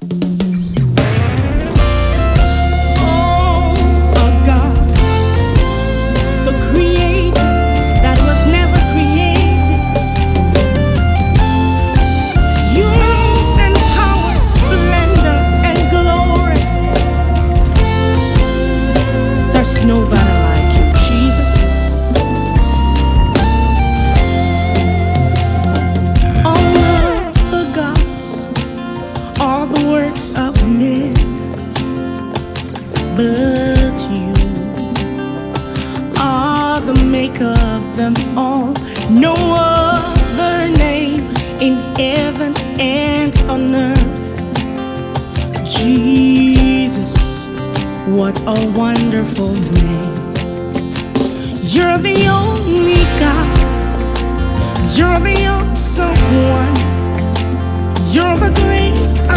Oh, a God, the creator that was never created. You reign in power, splendor, and glory. There's nobody like you, Jesus. All of the gods, all the works of men, but you are the maker of them all. No other name in heaven and on earth. Jesus, what a wonderful name. You're the only God. You're the awesome one. You're the great